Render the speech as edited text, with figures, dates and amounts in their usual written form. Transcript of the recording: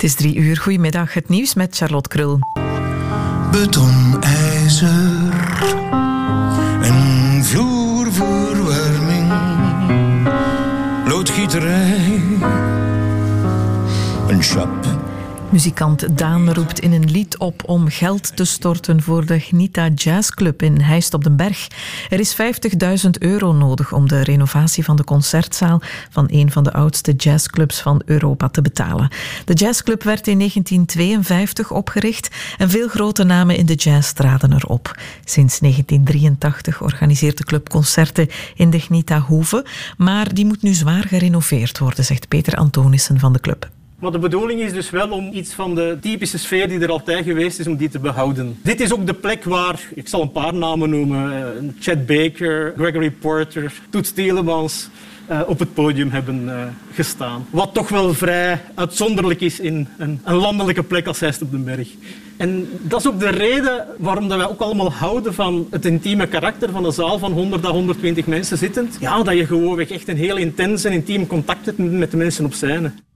is 3:00. Goedemiddag, het nieuws met Charlotte Krul. Beton, ijzer en vloerverwarming, loodgieterij, een shop. Muzikant Daan roept in een lied op om geld te storten voor de Gnita Jazzclub in Heist op den Berg. Er is €50.000 nodig om de renovatie van de concertzaal van een van de oudste jazzclubs van Europa te betalen. De jazzclub werd in 1952 opgericht en veel grote namen in de jazz traden erop. Sinds 1983 organiseert de club concerten in de Gnita Hoeve, maar die moet nu zwaar gerenoveerd worden, zegt Peter Antonissen van de club. Maar de bedoeling is dus wel om iets van de typische sfeer die er altijd geweest is, om die te behouden. Dit is ook de plek waar, ik zal een paar namen noemen, Chet Baker, Gregory Porter, Toots Thielemans op het podium hebben gestaan. Wat toch wel vrij uitzonderlijk is in een landelijke plek als Heist op den Berg. En dat is ook de reden waarom wij ook allemaal houden van het intieme karakter van een zaal van 100 à 120 mensen zittend. Ja, dat je gewoon echt een heel intens en intiem contact hebt met de mensen op scène.